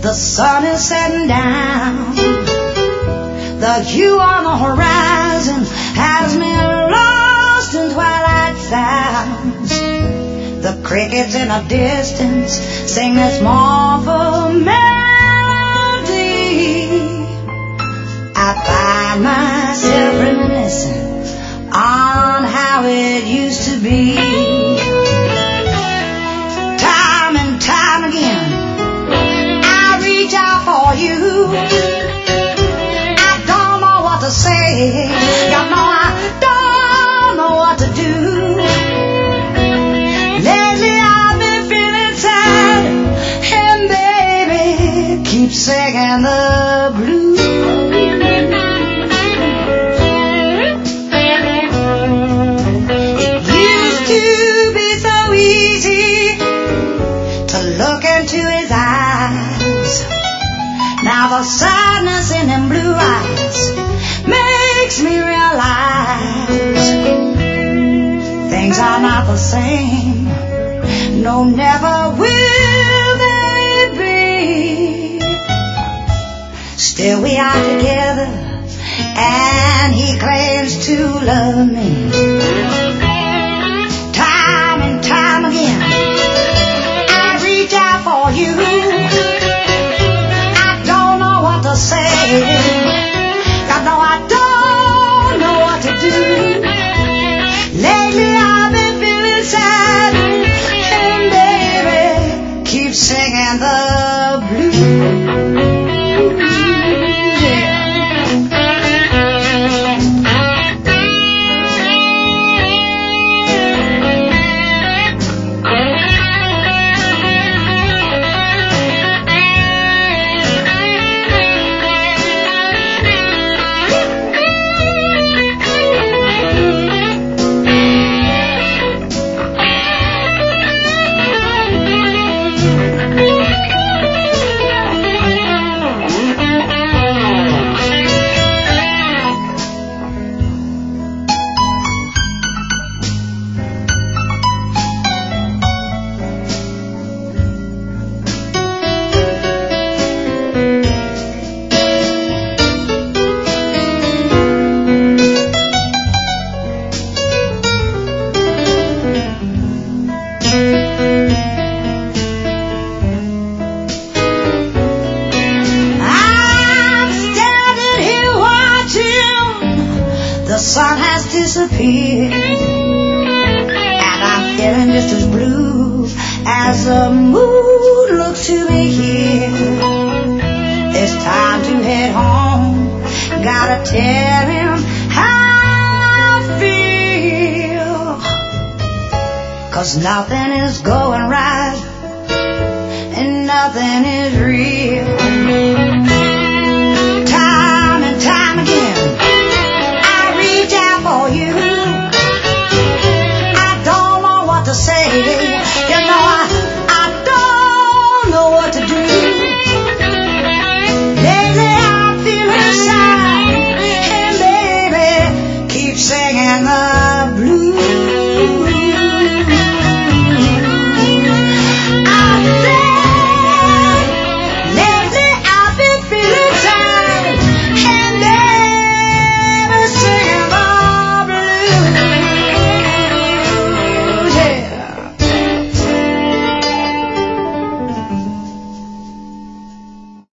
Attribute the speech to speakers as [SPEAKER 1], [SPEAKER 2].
[SPEAKER 1] The sun is setting down. The hue on the horizon has me lost in twilight sounds. The crickets in the distance sing this mournful melody. I find myself reminiscing on how it used to be. Time and time again, I reach out for you. I don't know what to say. You know I don't know what to do. Lately I've been feeling sad, and baby, keep singing the blues. It used to be so easy to look into his eyes. Now the sadness in them blue eyes makes me realize things are not the same. No, never will they be. Still we are together, and he claims to love me. Time and time again, I reach out for you. I don't know what to say. I know I don't know what to do. Lately I've been feeling sad, and baby, keep singing the blues. The sun has disappeared, and I'm feeling just as blue as the moon looks to me here. It's time to head home. Gotta tell him how I feel, 'cause nothing is going right and nothing is real.